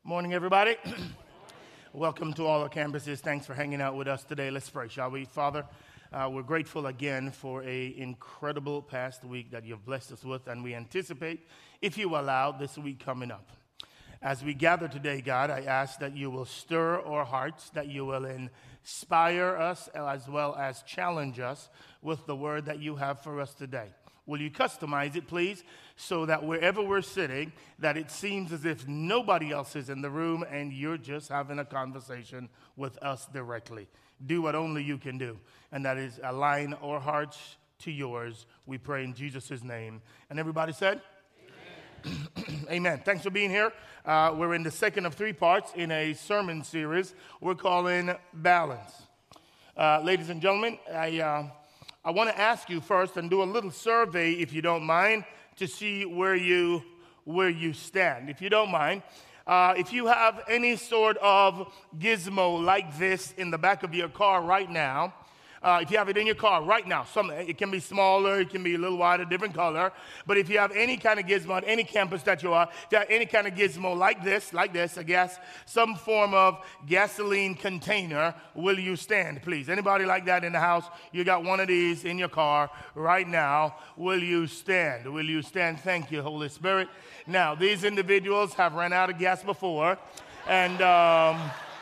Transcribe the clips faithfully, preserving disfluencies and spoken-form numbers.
Morning, everybody. Welcome to all our campuses. Thanks for hanging out with us today. Let's pray, shall we? Father, uh, we're grateful again for an incredible past week that you've blessed us with, and we anticipate, if you allow, this week coming up. As we gather today, God, I ask that you will stir our hearts, that you will inspire us as well as challenge us with the word that you have for us today. Will you customize it, please, so that wherever we're sitting, that it seems as if nobody else is in the room and you're just having a conversation with us directly. Do what only you can do, and that is align our hearts to yours. We pray in Jesus' name. And everybody said? Amen. Amen. Thanks for being here. Uh, we're in the second of three parts in a sermon series we're calling Balance. Uh, ladies and gentlemen, I... Uh, I want to ask you first and do a little survey, if you don't mind, to see where you where you stand. If you don't mind, uh, if you have any sort of gizmo like this in the back of your car right now, uh, if you have it in your car right now, some, it can be smaller, it can be a little wider, different color, but if you have any kind of gizmo on any campus that you are, if you have any kind of gizmo like this, like this, a gas, some form of gasoline container, will you stand, please? Anybody like that in the house? You got one of these in your car right now. Will you stand? Will you stand? Thank you, Holy Spirit. Now, these individuals have run out of gas before, and um,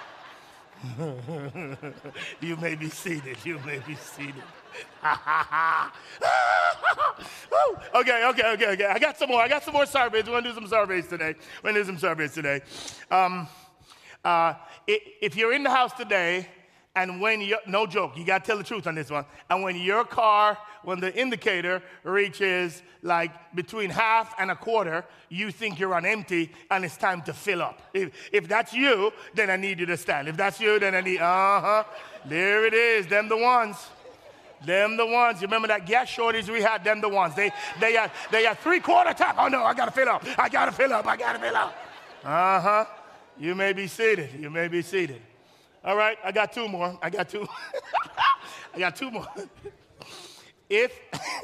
you may be seated. You may be seated. okay, okay, okay, okay. I got some more. I got some more surveys. We're going to do some surveys today. We're going to do some surveys today. Um, uh, if you're in the house today, and when you, no joke, you got to tell the truth on this one. And when your car, when the indicator reaches like between half and a quarter, you think you're on empty and it's time to fill up. If, if that's you, then I need you to stand. If that's you, then I need, uh-huh. There it is. Them the ones. Them the ones. You remember that gas shortage we had? Them the ones. They they had, they had three-quarter time. Oh, no, I got to fill up. I got to fill up. I got to fill up. Uh-huh. You may be seated. You may be seated. All right, I got two more. I got two. I got two more. If,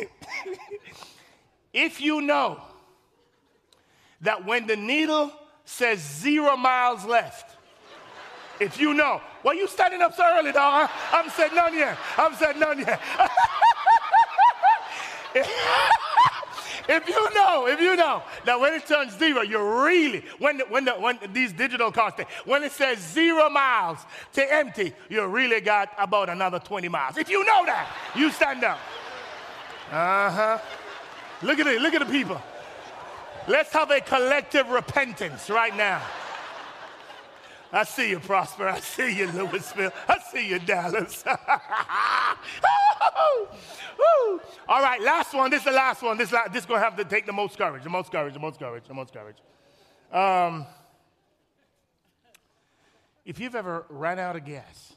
if you know that when the needle says zero miles left, if you know, well, you standing up so early, dog. I'm saying none yet. I'm saying none yet. If you know, if you know that when it turns zero, you're really, when the, when the, when these digital cars, when it says zero miles to empty, you really got about another twenty miles. If you know that, you stand up. Uh-huh. Look at it, look at the people. Let's have a collective repentance right now. I see you, Prosper. I see you, Louisville. I see you, Dallas. All right, last one. This is the last one. This, this is going to have to take the most courage, the most courage, the most courage, the most courage. Um, if you've ever ran out of gas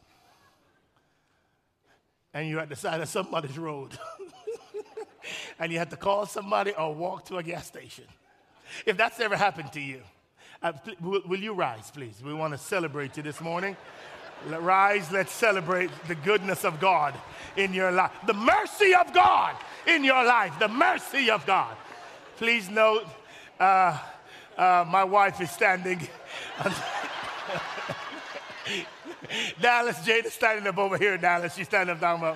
and you're at the side of somebody's road and you had to call somebody or walk to a gas station, if that's ever happened to you, Uh, will, will you rise, please? We want to celebrate you this morning. Let, rise, let's celebrate the goodness of God in your life. The mercy of God in your life. The mercy of God. Please note, uh, uh, my wife is standing. Dallas, Jade is standing up over here, Dallas. She's standing up down about.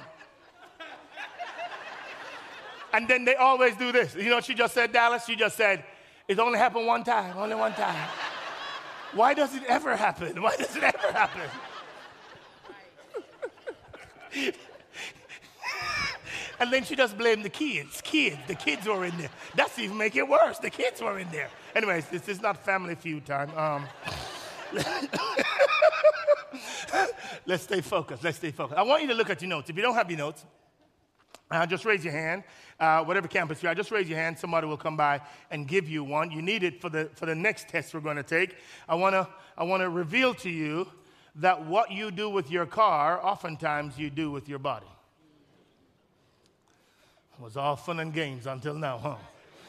And then they always do this. You know what she just said, Dallas? She just said, it only happened one time, only one time. Why does it ever happen? Why does it ever happen? And then she just blamed the kids. Kids, the kids were in there. That's even make it worse. The kids were in there. Anyways, this is not Family Feud time. Um, let's stay focused. Let's stay focused. I want you to look at your notes. If you don't have your notes, Uh, just raise your hand. Uh, whatever campus you're at, just raise your hand. Somebody will come by and give you one. You need it for the for the next test we're going to take. I want to I want to reveal to you that what you do with your car, oftentimes you do with your body. It was all fun and games until now, huh?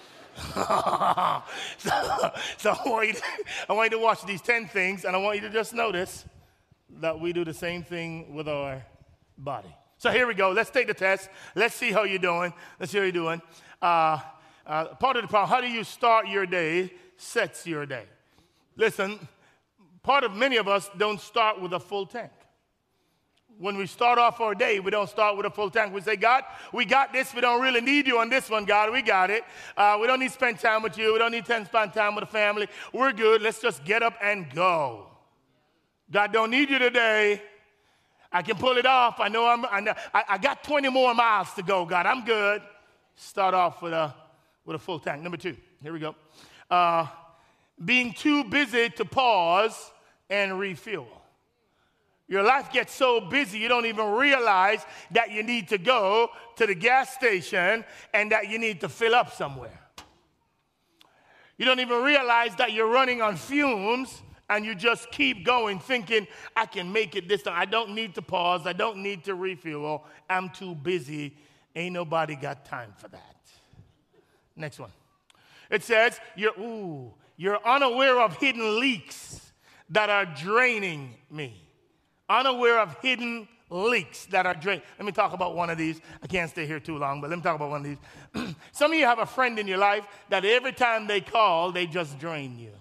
so so I, want you to, I want you to watch these ten things, and I want you to just notice that we do the same thing with our body. So here we go. Let's take the test. Let's see how you're doing. Let's see how you're doing. Uh, uh, part of the problem, how do you start your day sets your day. Listen, part of many of us don't start with a full tank. When we start off our day, we don't start with a full tank. We say, God, we got this. We don't really need you on this one, God. We got it. Uh, we don't need to spend time with you. We don't need to spend time with the family. We're good. Let's just get up and go. God don't need you today. I can pull it off. I know I'm, I, know, I, I got twenty more miles to go, God. I'm good. Start off with a, with a full tank. Number two, here we go. Uh, being too busy to pause and refuel. Your life gets so busy you don't even realize that you need to go to the gas station and that you need to fill up somewhere. You don't even realize that you're running on fumes and you just keep going thinking, I can make it this time. I don't need to pause. I don't need to refuel. I'm too busy. Ain't nobody got time for that. Next one. It says, you're, ooh, you're unaware of hidden leaks that are draining me. Unaware of hidden leaks that are draining. Let me talk about one of these. I can't stay here too long, but let me talk about one of these. Some of you have a friend in your life that every time they call, they just drain you.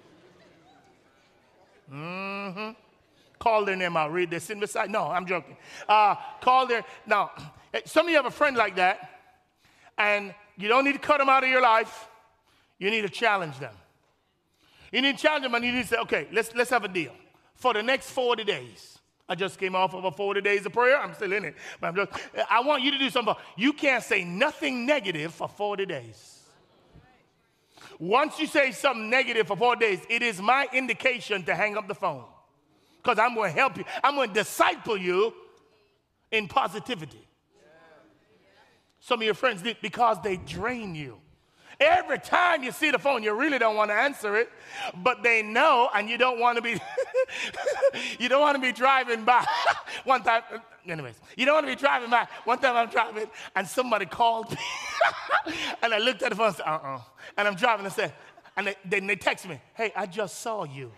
Mm-hmm. Call their name out. Read their sin beside. No, I'm joking. Uh, call their. Now, some of you have a friend like that, and you don't need to cut them out of your life. You need to challenge them. You need to challenge them, and you need to say, okay, let's let's have a deal. For the next forty days, I just came off of a forty days of prayer. I'm still in it. But I'm just, I want you to do something. You can't say nothing negative for forty days. Once you say something negative for forty days, it is my indication to hang up the phone. Because I'm going to help you. I'm going to disciple you in positivity. Some of your friends did because they drain you. Every time you see the phone, you really don't want to answer it, but they know, and you don't want to be, you don't want to be driving by. One time, anyways, you don't want to be driving by. One time I'm driving, and somebody called me, and I looked at the phone and said, uh-uh. And I'm driving and said, and they, then they text me, hey, I just saw you.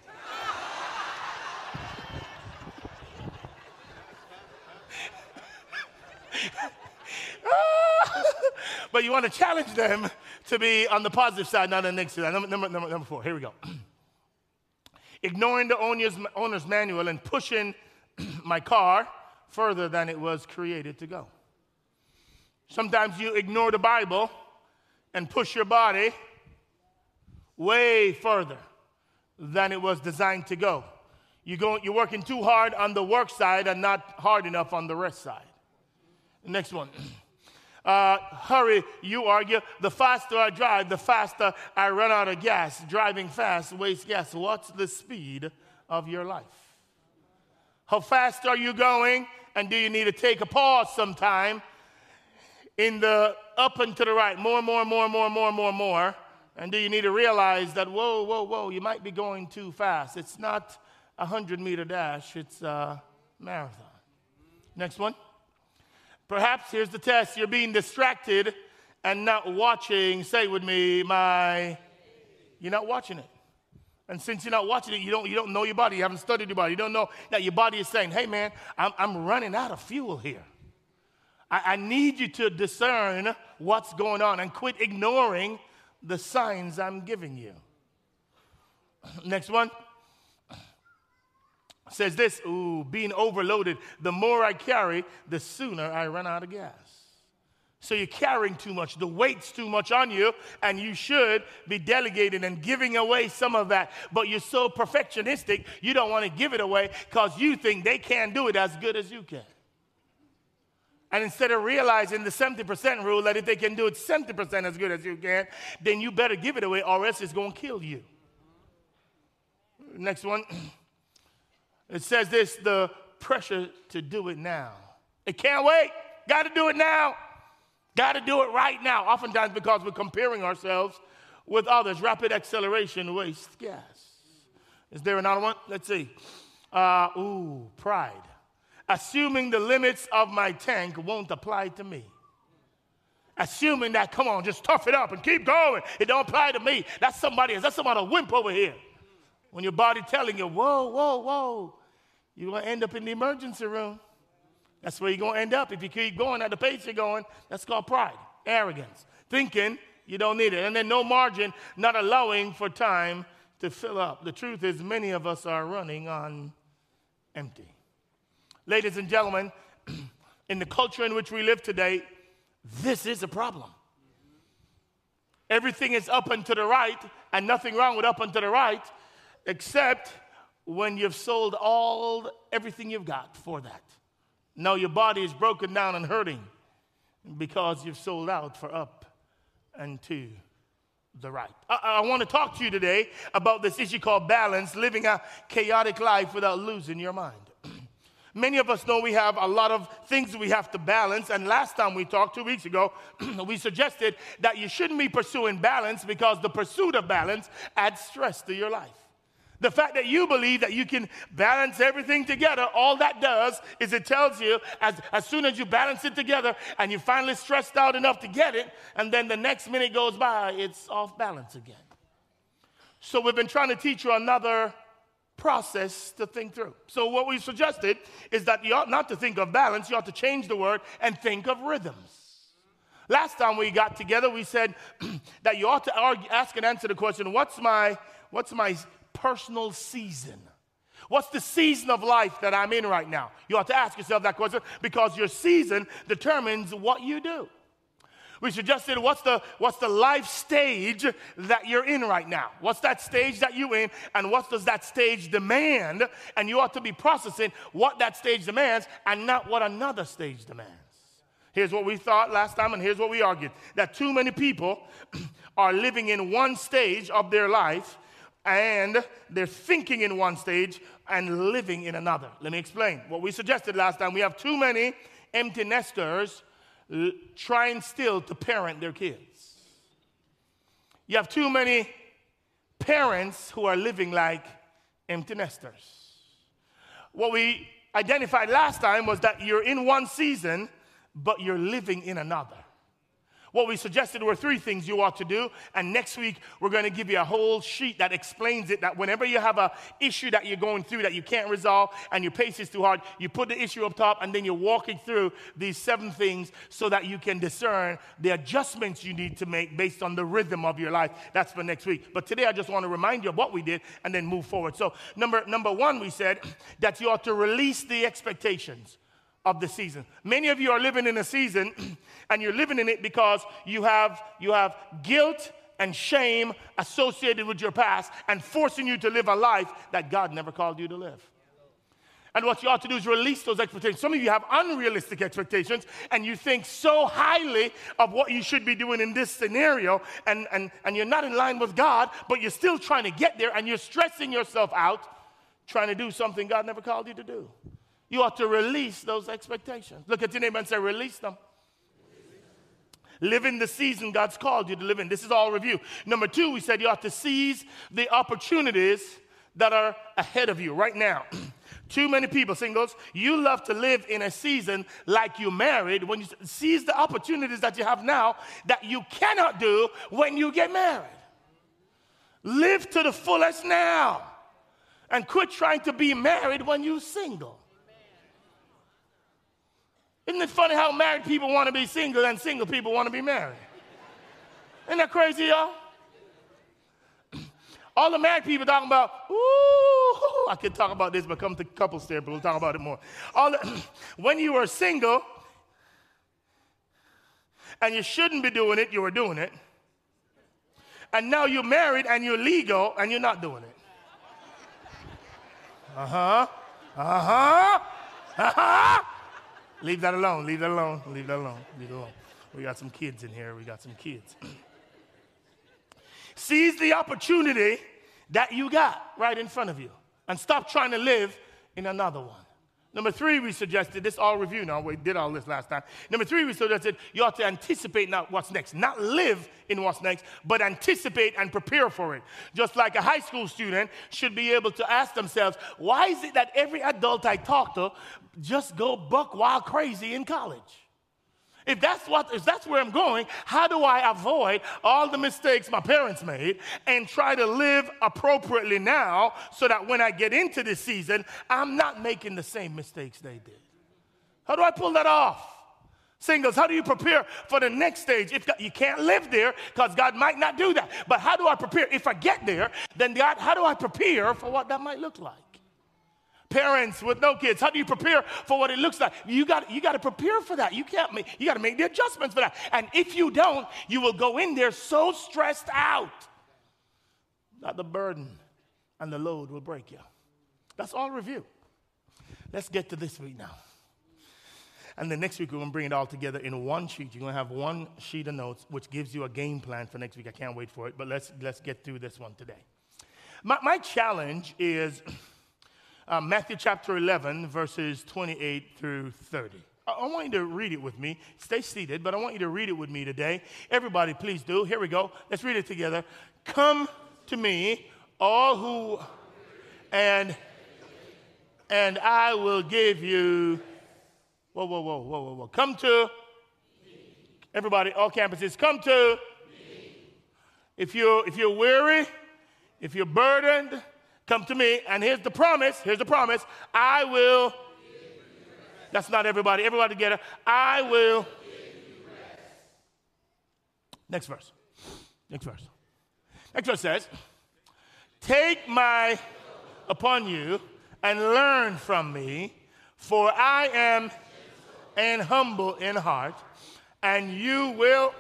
But you want to challenge them to be on the positive side, not on the negative side. Number, number, number, number four, here we go. Ignoring the owner's, owner's manual and pushing my car further than it was created to go. Sometimes you ignore the Bible and push your body way further than it was designed to go. You go, you're working too hard on the work side and not hard enough on the rest side. Next one. Uh, hurry, you argue. The faster I drive, the faster I run out of gas. Driving fast wastes gas. What's the speed of your life? How fast are you going? And do you need to take a pause sometime in the up and to the right? More, more, more, more, more, more, more. And do you need to realize that, whoa, whoa, whoa, you might be going too fast. It's not a hundred-meter dash. It's a marathon. Next one. Perhaps, here's the test, you're being distracted and not watching, say with me, my, you're not watching it. And since you're not watching it, you don't, you don't know your body, you haven't studied your body, you don't know that your body is saying, hey man, I'm, I'm running out of fuel here. I, I need you to discern what's going on and quit ignoring the signs I'm giving you. Next one. Says this, ooh, being overloaded. The more I carry, the sooner I run out of gas. So you're carrying too much. The weight's too much on you, and you should be delegating and giving away some of that. But you're so perfectionistic, you don't want to give it away because you think they can't do it as good as you can. And instead of realizing the seventy percent rule that if they can do it seventy percent as good as you can, then you better give it away or else it's going to kill you. Next one. It says this, the pressure to do it now. It can't wait. Got to do it now. Got to do it right now. Oftentimes because we're comparing ourselves with others. Rapid acceleration wastes gas. Is there another one? Let's see. Uh, ooh, pride. Assuming the limits of my tank won't apply to me. Assuming that, come on, just tough it up and keep going. It don't apply to me. That's somebody else. That's somebody a wimp over here. When your body telling you, whoa, whoa, whoa, you're going to end up in the emergency room. That's where you're going to end up. If you keep going at the pace you're going, that's called pride, arrogance, thinking you don't need it. And then no margin, not allowing for time to fill up. The truth is, many of us are running on empty. Ladies and gentlemen, in the culture in which we live today, this is a problem. Everything is up and to the right, and nothing wrong with up and to the right, except when you've sold all, everything you've got for that. Now your body is broken down and hurting because you've sold out for up and to the right. I, I want to talk to you today about this issue called balance, living a chaotic life without losing your mind. Many of us know we have a lot of things we have to balance, and last time we talked, two weeks ago, we suggested that you shouldn't be pursuing balance because the pursuit of balance adds stress to your life. The fact that you believe that you can balance everything together, all that does is it tells you as, as soon as you balance it together and you're finally stressed out enough to get it, and then the next minute goes by, it's off balance again. So we've been trying to teach you another process to think through. So what we suggested is that you ought not to think of balance, you ought to change the word and think of rhythms. Last time we got together, we said that you ought to argue, ask and answer the question, what's my, what's my personal season? What's the season of life that I'm in right now? You ought to ask yourself that question because your season determines what you do. We suggested what's the, what's the life stage that you're in right now? What's that stage that you're in, and what does that stage demand? And you ought to be processing what that stage demands and not what another stage demands. Here's what we thought last time, and here's what we argued. That too many people are living in one stage of their life, and they're thinking in one stage and living in another. Let me explain. What we suggested last time, we have too many empty nesters l- trying still to parent their kids. You have too many parents who are living like empty nesters. What we identified last time was that you're in one season, but you're living in another. What we suggested were three things you ought to do, and next week we're going to give you a whole sheet that explains it, that whenever you have an issue that you're going through that you can't resolve and your pace is too hard, you put the issue up top and then you're walking through these seven things so that you can discern the adjustments you need to make based on the rhythm of your life. That's for next week. But today I just want to remind you of what we did and then move forward. So number, number one, we said that you ought to release the expectations of the season. Many of you are living in a season and you're living in it because you have you have guilt and shame associated with your past and forcing you to live a life that God never called you to live. And what you ought to do is release those expectations. Some of you have unrealistic expectations and you think so highly of what you should be doing in this scenario, and, and, and you're not in line with God, but you're still trying to get there and you're stressing yourself out trying to do something God never called you to do. You ought to release those expectations. Look at your neighbor and say, release them. Live in the season God's called you to live in. This is all review. Number two, we said you ought to seize the opportunities that are ahead of you right now. Too many people, singles, you love to live in a season like you married when you seize the opportunities that you have now that you cannot do when you get married. Live to the fullest now and quit trying to be married when you're single. Isn't it funny how married people want to be single and single people want to be married? Isn't that crazy, y'all? All the married people talking about, ooh, I could talk about this, but come to couples therapy, we'll talk about it more. All the, when you were single, and you shouldn't be doing it, you were doing it. And now you're married and you're legal and you're not doing it. Uh-huh, uh-huh, uh-huh. Leave that alone, leave that alone, leave that alone, leave it alone. We got some kids in here, we got some kids. Seize the opportunity that you got right in front of you and stop trying to live in another one. Number three, we suggested, this all review now, we did all this last time. Number three, we suggested you ought to anticipate not what's next, not live in what's next, but anticipate and prepare for it. Just like a high school student should be able to ask themselves, why is it that every adult I talk to just go buck wild crazy in college? If that's what, if that's where I'm going, how do I avoid all the mistakes my parents made and try to live appropriately now so that when I get into this season, I'm not making the same mistakes they did? How do I pull that off? Singles, how do you prepare for the next stage? If you can't live there, because God might not do that. But how do I prepare? If I get there, then God, how do I prepare for what that might look like? Parents with no kids, how do you prepare for what it looks like? You got you got to prepare for that. You can't make you got to make the adjustments for that. And if you don't, you will go in there so stressed out that the burden and the load will break you. That's all review. Let's get to this week now. And then next week, we're going to bring it all together in one sheet. You're going to have one sheet of notes, which gives you a game plan for next week. I can't wait for it, but let's, let's get through this one today. My, my challenge is uh, Matthew chapter eleven, verses twenty-eight through thirty. I, I want you to read it with me. Stay seated, but I want you to read it with me today. Everybody, please do. Here we go. Let's read it together. Come to me, all who, and, and I will give you... Whoa, whoa, whoa, whoa, whoa, whoa. Come to, me. Everybody, all campuses, come to. Me. If you're, if you're weary, if you're burdened, come to me. And here's the promise, here's the promise. I will, that's not everybody, everybody together. I will. Next verse, next verse. Next verse says, take my upon you and learn from me, for I am and humble in heart, and you will,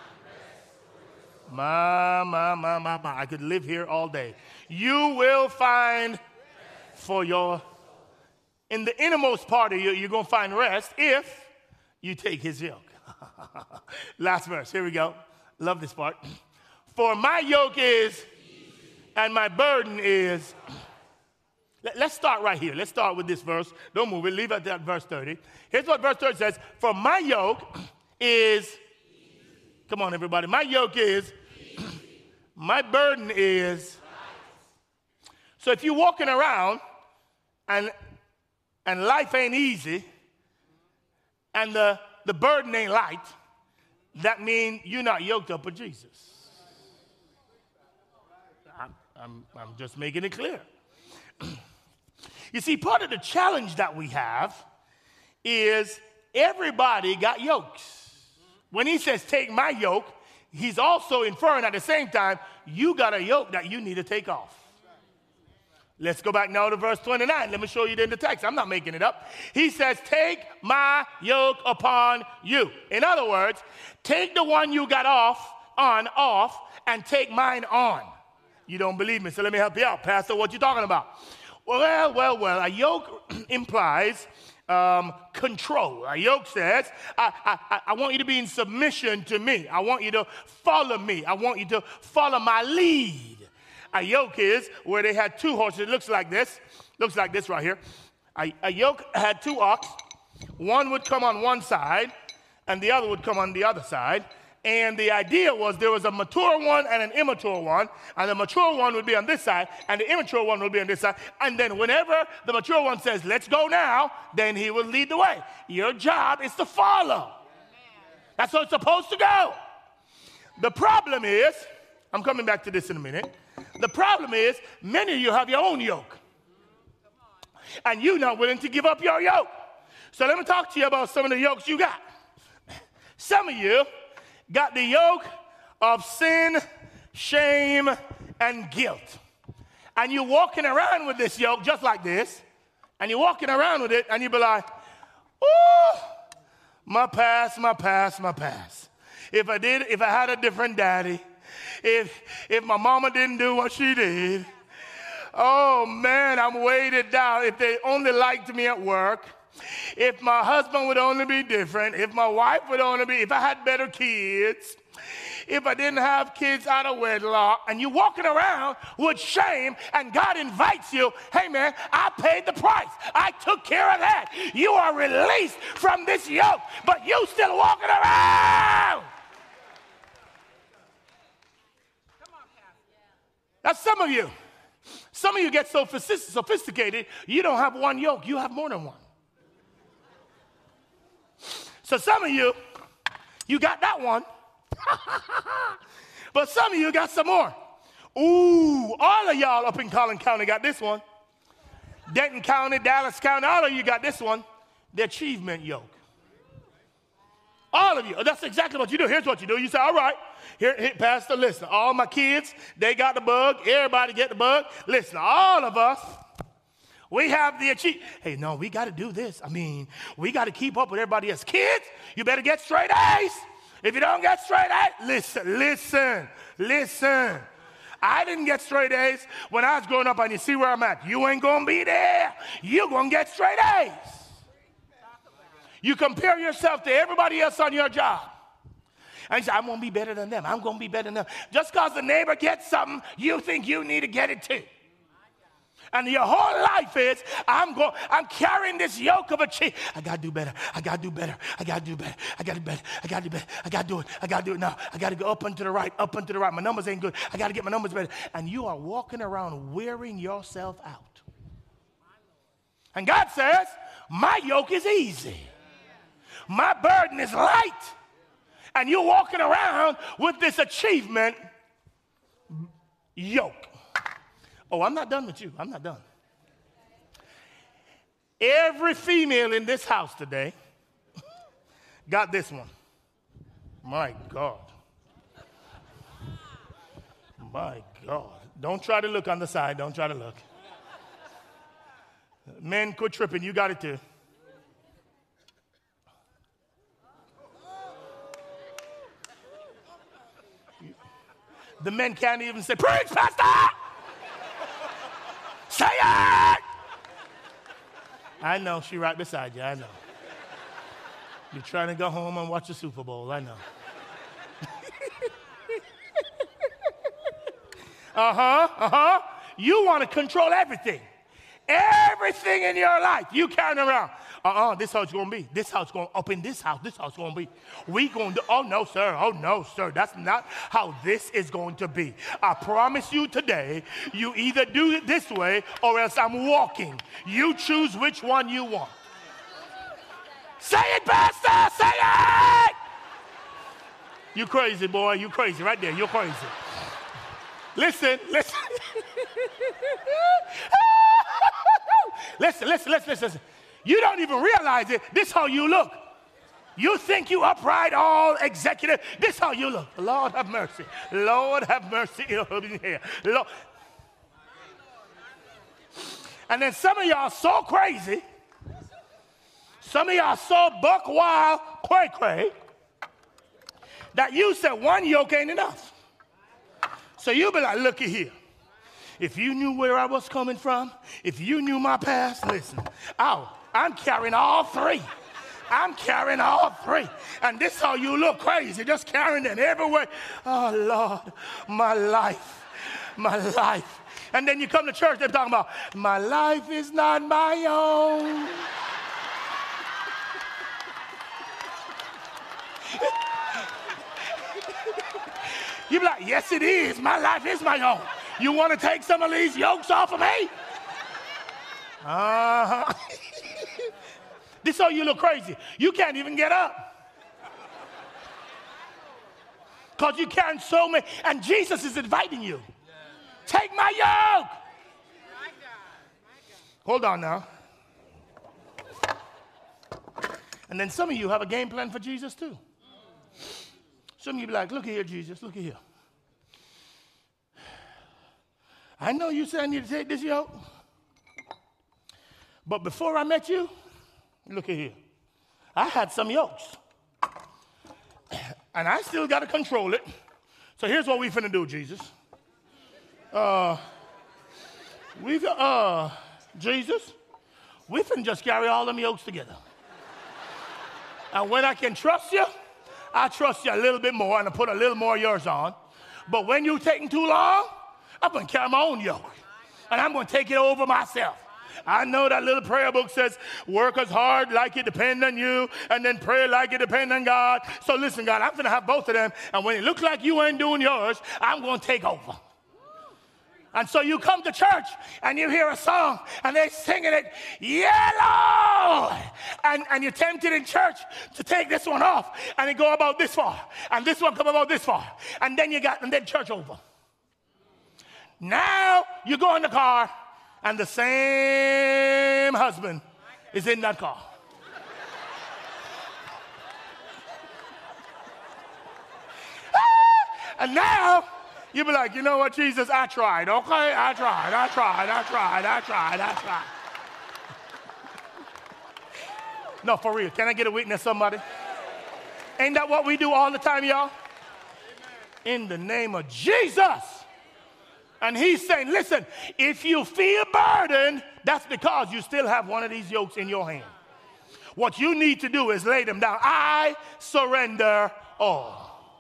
my, my, my, my, my, I could live here all day. You will find for your, in the innermost part of you, you're going to find rest if you take his yoke. Last verse, here we go. Love this part. For my yoke is, and my burden is. Let's start right here. Let's start with this verse. Don't move it. Leave it at verse thirty. Here's what verse thirty says. For my yoke is, come on, everybody. My yoke is, my burden is. So if you're walking around and, and life ain't easy and the, the burden ain't light, that means you're not yoked up with Jesus. I'm, I'm, I'm just making it clear. You see, part of the challenge that we have is everybody got yokes. When he says, take my yoke, he's also inferring at the same time, you got a yoke that you need to take off. Let's go back now to verse twenty-nine. Let me show you it in the text. I'm not making it up. He says, take my yoke upon you. In other words, take the one you got off, on, off, and take mine on. You don't believe me, so let me help you out. Pastor, what you talking about? Well, well, well, a yoke implies um, control. A yoke says, I, I, I want you to be in submission to me. I want you to follow me. I want you to follow my lead. A yoke is where they had two horses. It looks like this. Looks like this right here. A, a yoke had two ox. One would come on one side, and the other would come on the other side. And the idea was there was a mature one and an immature one, and the mature one would be on this side, and the immature one would be on this side. And then whenever the mature one says, let's go now, then he will lead the way. Your job is to follow. That's how it's supposed to go. The problem is, I'm coming back to this in a minute. The problem is, many of you have your own yoke, and you're not willing to give up your yoke. So let me talk to you about some of the yokes you got. Some of you got the yoke of sin, shame, and guilt. And you're walking around with this yoke just like this, and you're walking around with it, and you be like, ooh, my past, my past, my past. If I did, if I had a different daddy, if if my mama didn't do what she did, oh man, I'm weighted down. If they only liked me at work, if my husband would only be different, if my wife would only be, if I had better kids, if I didn't have kids out of wedlock, and you're walking around with shame, and God invites you, hey man, I paid the price. I took care of that. You are released from this yoke, but you still walking around. That's some of you. Some of you get so sophisticated, you don't have one yoke, you have more than one. So some of you, you got that one. But some of you got some more. Ooh, all of y'all up in Collin County got this one. Denton County, Dallas County, all of you got this one. The achievement yoke. All of you. That's exactly what you do. Here's what you do. You say, all right, here, here, Pastor, listen, all my kids, they got the bug. Everybody get the bug. Listen, all of us, we have the achievement. Hey, no, we got to do this. I mean, we got to keep up with everybody else. Kids, you better get straight A's. If you don't get straight A's, listen, listen, listen. I didn't get straight A's when I was growing up, and you see where I'm at. You ain't going to be there. You're going to get straight A's. You compare yourself to everybody else on your job. And you say, I'm going to be better than them. I'm going to be better than them. Just because the neighbor gets something, you think you need to get it too. And your whole life is, I'm going, I'm carrying this yoke of a cheat. I got to do better. I got to do better. I got to do better. I got to do better. I got to do better. I got to do it. I got to do it now. I got to go up and to the right, up and to the right. My numbers ain't good. I got to get my numbers better. And you are walking around wearing yourself out. And God says, my yoke is easy. My burden is light. And you're walking around with this achievement yoke. Oh, I'm not done with you. I'm not done. Every female in this house today got this one. My God. My God. Don't try to look on the side. Don't try to look. Men, quit tripping. You got it too. The men can't even say, preach, pastor! Say it! I know, she right beside you, I know. You're trying to go home and watch the Super Bowl, I know. uh-huh, uh-huh. You want to control everything. Everything in your life, you carrying around. Uh-uh, this how it's going to be. This how it's going up in this house. This how it's going to be. We going to, oh, no, sir. Oh, no, sir. That's not how this is going to be. I promise you today, you either do it this way or else I'm walking. You choose which one you want. Say it, pastor. Say it. You crazy, boy. You crazy right there. You're crazy. Listen, listen. listen, listen, listen, listen. You don't even realize it. This how you look. You think you upright, all executive. This how you look. Lord have mercy. Lord have mercy. Lord. And then some of y'all so crazy. Some of y'all so buck wild, cray cray, that you said one yoke ain't enough. So you be like, looky here. If you knew where I was coming from, if you knew my past, listen. Oh, I'm carrying all three. I'm carrying all three. And this how you look crazy, just carrying them everywhere. Oh, Lord, my life, my life. And then you come to church, they're talking about, my life is not my own. You be like, yes, it is. My life is my own. You want to take some of these yokes off of me? Uh-huh. This how you look crazy. You can't even get up. Because you carrying so many. And Jesus is inviting you. Take my yoke. Hold on now. And then some of you have a game plan for Jesus too. Some of you be like, look here, Jesus, look here. I know you said I need to take this yoke. But before I met you, look at here. I had some yokes. And I still got to control it. So here's what we finna do, Jesus. Uh, we uh, Jesus, we finna just carry all them yokes together. And when I can trust you, I trust you a little bit more and I put a little more of yours on. But when you're taking too long, I'm going to carry my own yoke. And I'm going to take it over myself. I know that little prayer book says, work as hard like it depends on you, and then pray like it depends on God. So listen, God, I'm going to have both of them. And when it looks like you ain't doing yours, I'm going to take over. And so you come to church and you hear a song and they're singing it, yeah, Lord. And, and you're tempted in church to take this one off and it go about this far. And this one come about this far. And then you got, and then church over. Now you go in the car and the same husband is in that car. And now, you'll be like, you know what, Jesus, I tried, okay? I tried, I tried, I tried, I tried, I tried. No, for real. Can I get a witness, somebody? Ain't that what we do all the time, y'all? In the name of Jesus. And he's saying, listen, if you feel burdened, that's because you still have one of these yokes in your hand. What you need to do is lay them down. I surrender all.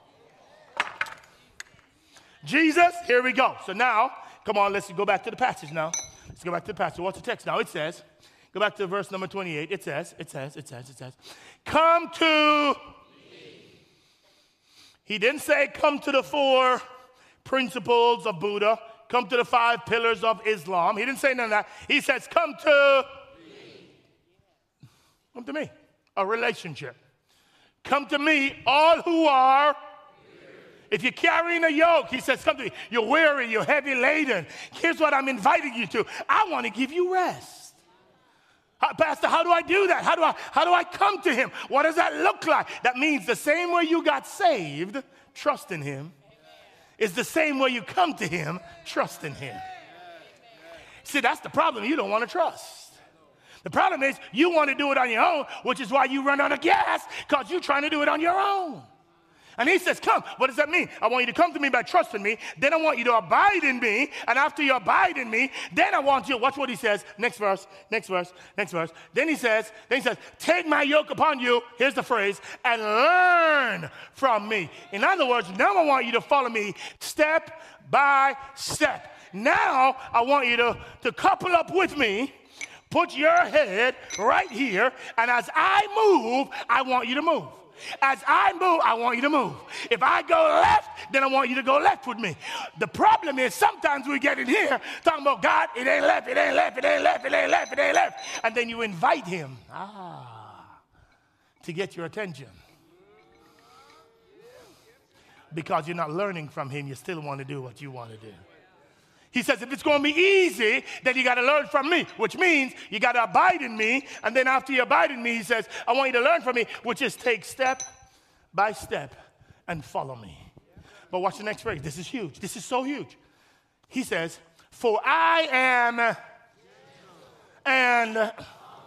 Jesus, here we go. So now, come on, let's go back to the passage now. Let's go back to the passage. What's the text now? It says, go back to verse number twenty-eight. It says, it says, it says, it says, come to me. He didn't say come to the four principles of Buddha, come to the five pillars of Islam. He didn't say none of that. He says, come to me. Come to me. A relationship. Come to me, all who are. If you're carrying a yoke, he says, come to me. You're weary, you're heavy laden. Here's what I'm inviting you to. I want to give you rest. How, Pastor, how do I do that? How do I, how do I come to him? What does that look like? That means the same way you got saved, trust in him, is the same way you come to him, trust in him. See, that's the problem. You don't want to trust. The problem is you want to do it on your own, which is why you run out of gas, because you're trying to do it on your own. And he says, come. What does that mean? I want you to come to me by trusting me. Then I want you to abide in me. And after you abide in me, then I want you, watch what he says. Next verse, next verse, next verse. Then he says, then he says, take my yoke upon you. Here's the phrase, and learn from me. In other words, now I want you to follow me step by step. Now I want you to, to couple up with me. Put your head right here. And as I move, I want you to move. As I move, I want you to move. If I go left, then I want you to go left with me. The problem is sometimes we get in here talking about God, it ain't left, it ain't left, it ain't left, it ain't left, it ain't left. And then you invite him ah, to get your attention. Because you're not learning from him, you still want to do what you want to do. He says, if it's going to be easy, then you got to learn from me, which means you got to abide in me. And then after you abide in me, he says, I want you to learn from me, which is take step by step and follow me. But watch the next phrase. This is huge. This is so huge. He says, for I am, and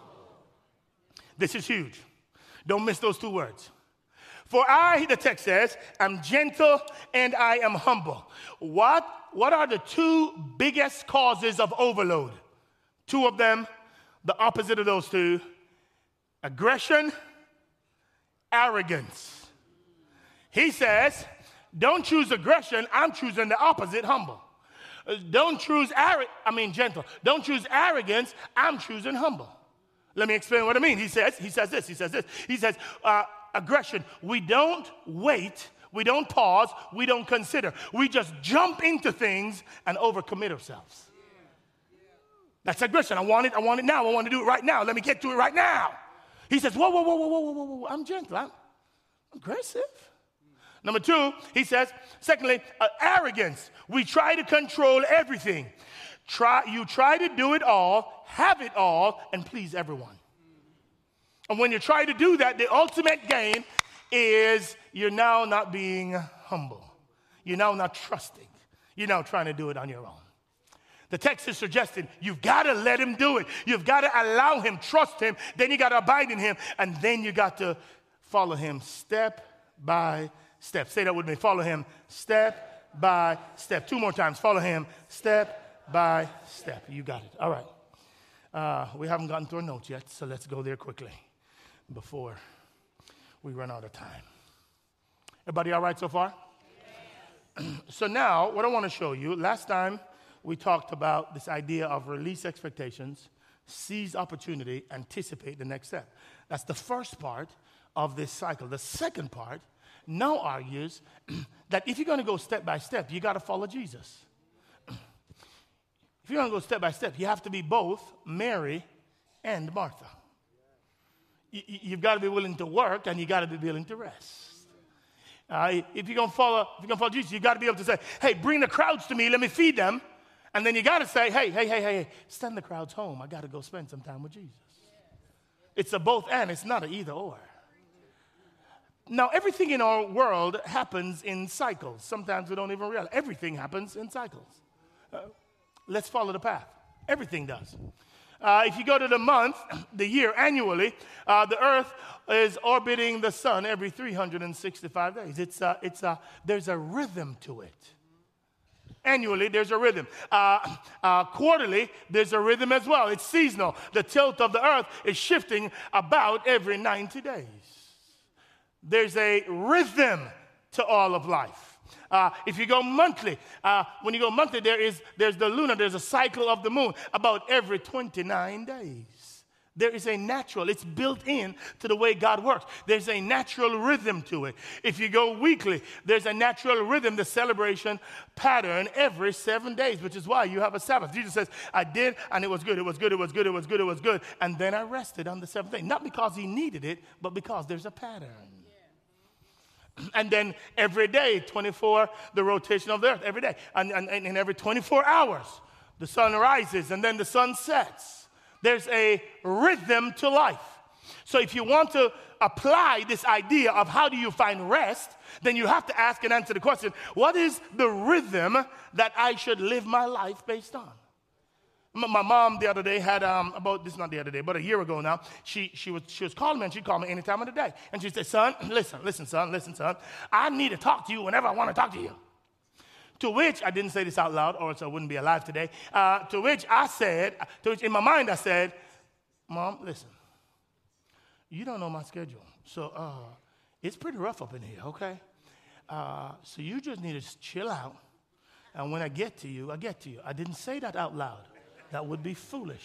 this is huge. Don't miss those two words. For I, the text says, am gentle and I am humble. What, what are the two biggest causes of overload? Two of them, the opposite of those two, aggression, arrogance. He says, don't choose aggression, I'm choosing the opposite, humble. Don't choose, arro- I mean gentle. Don't choose arrogance, I'm choosing humble. Let me explain what I mean. He says, he says this, he says this. He says, uh, aggression. We don't wait. We don't pause. We don't consider. We just jump into things and overcommit ourselves. That's aggression. I want it. I want it now. I want to do it right now. Let me get to it right now. He says, whoa, whoa, whoa, whoa, whoa, whoa, whoa. I'm gentle. I'm aggressive. Number two, he says, secondly, uh, arrogance. We try to control everything. Try, you try to do it all, have it all, and please everyone. And when you try to do that, the ultimate gain is you're now not being humble. You're now not trusting. You're now trying to do it on your own. The text is suggesting you've got to let him do it. You've got to allow him, trust him. Then you got to abide in him. And then you got to follow him step by step. Say that with me. Follow him step by step. Two more times. Follow him step by step. You got it. All right. Uh, we haven't gotten through our notes yet, so let's go there quickly before we run out of time. Everybody all right so far? So now, what I want to show you, last time we talked about this idea of release expectations, seize opportunity, anticipate the next step. That's the first part of this cycle. The second part now argues that if you're going to go step by step, you got to follow Jesus. If you're going to go step by step, you have to be both Mary and Martha. You've got to be willing to work, and you got to be willing to rest. Uh, if you're going to follow, if you're going to follow Jesus, you got to be able to say, "Hey, bring the crowds to me. Let me feed them." And then you got to say, "Hey, hey, hey, hey, send the crowds home. I got to go spend some time with Jesus." It's a both and. It's not an either or. Now, everything in our world happens in cycles. Sometimes we don't even realize. Everything happens in cycles. Uh, let's follow the path. Everything does. Uh, if you go to the month, the year, annually, uh, the earth is orbiting the sun every three hundred sixty-five days. It's a, it's a, there's a rhythm to it. Annually, there's a rhythm. Uh, uh, quarterly, there's a rhythm as well. It's seasonal. The tilt of the earth is shifting about every ninety days. There's a rhythm to all of life. Uh, if you go monthly, uh, when you go monthly, there is there's the lunar, there's a cycle of the moon about every twenty-nine days. There is a natural, it's built in to the way God works. There's a natural rhythm to it. If you go weekly, there's a natural rhythm, the celebration pattern every seven days, which is why you have a Sabbath. Jesus says, I did, and it was good, it was good, it was good, it was good, it was good. And then I rested on the seventh day. Not because he needed it, but because there's a pattern. And then every day, twenty-four, the rotation of the earth, every day. And, and, and every twenty-four hours, the sun rises and then the sun sets. There's a rhythm to life. So if you want to apply this idea of how do you find rest, then you have to ask and answer the question, what is the rhythm that I should live my life based on? My mom the other day had, um, about, this is not the other day, but a year ago now, she, she, was, she was calling me, and she'd call me any time of the day. And she said, son, listen, listen, son, listen, son. I need to talk to you whenever I want to talk to you. To which, I didn't say this out loud, or else I wouldn't be alive today. Uh, to which I said, to which in my mind I said, Mom, listen, you don't know my schedule. So uh, it's pretty rough up in here, okay? Uh, so you just need to chill out. And when I get to you, I get to you. I didn't say that out loud. That would be foolish.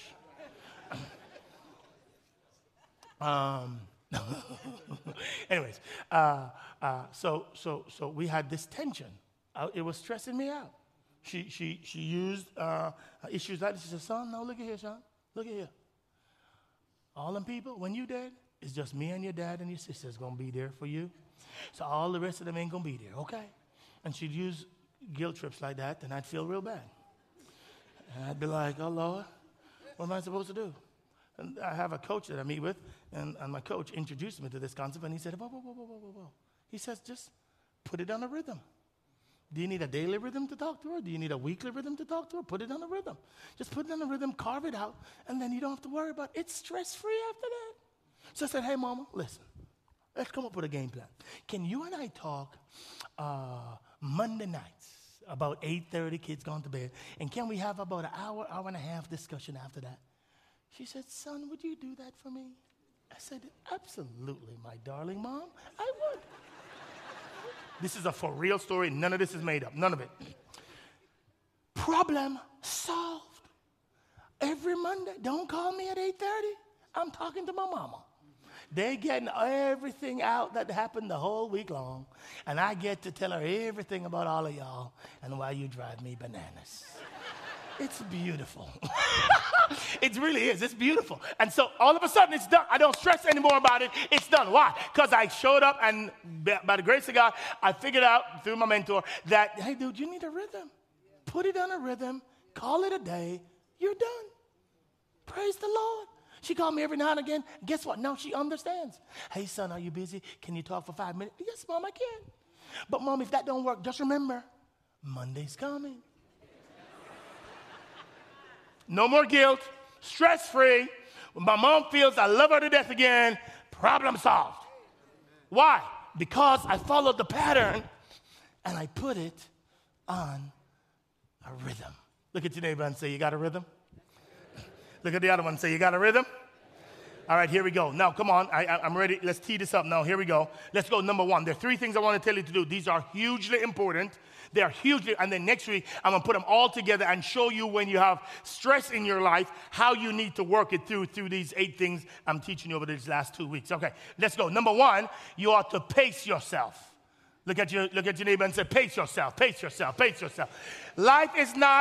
um, anyways, uh, uh, so so so we had this tension. Uh, it was stressing me out. She she she used uh, issues like this. She said, "Son, no, look at here, son. Look at here. All them people, when you dead, it's just me and your dad and your sister's gonna be there for you. So all the rest of them ain't gonna be there, okay?" And she'd use guilt trips like that, and I'd feel real bad. And I'd be like, "Oh, Lord, what am I supposed to do?" And I have a coach that I meet with, and, and my coach introduced me to this concept, and he said, whoa, whoa, whoa, whoa, whoa, whoa. He says, just put it on a rhythm. Do you need a daily rhythm to talk to her? Do you need a weekly rhythm to talk to her? Put it on a rhythm. Just put it on a rhythm, carve it out, and then you don't have to worry about it. It's stress-free after that. So I said, hey, Mama, listen, let's come up with a game plan. Can you and I talk uh, Monday nights? About eight thirty, kids gone to bed. And can we have about an hour, hour and a half discussion after that? She said, son, would you do that for me? I said, absolutely, my darling mom, I would. This is a for real story. None of this is made up. None of it. Problem solved. Every Monday, don't call me at eight thirty. I'm talking to my mama. They're getting everything out that happened the whole week long, and I get to tell her everything about all of y'all and why you drive me bananas. It's beautiful. It really is. It's beautiful. And so all of a sudden it's done. I don't stress anymore about it. It's done. Why? Because I showed up, and by the grace of God, I figured out through my mentor that, hey, dude, you need a rhythm. Put it on a rhythm. Call it a day. You're done. Praise the Lord. She called me every now and again. Guess what? Now she understands. Hey, son, are you busy? Can you talk for five minutes? Yes, Mom, I can. But, Mom, if that don't work, just remember, Monday's coming. No more guilt. Stress-free. When my mom feels I love her to death again, problem solved. Why? Because I followed the pattern, and I put it on a rhythm. Look at your neighbor and say, you got a rhythm? Look at the other one and say, you got a rhythm? All right, here we go. Now, come on. I, I, I'm ready. Let's tee this up now. Here we go. Let's go. Number one. There are three things I want to tell you to do. These are hugely important. They are hugely, and then next week, I'm going to put them all together and show you when you have stress in your life, how you need to work it through, through these eight things I'm teaching you over these last two weeks. Okay, let's go. Number one, you ought to pace yourself. Look at your, look at your neighbor and say, pace yourself, pace yourself, pace yourself. Life is not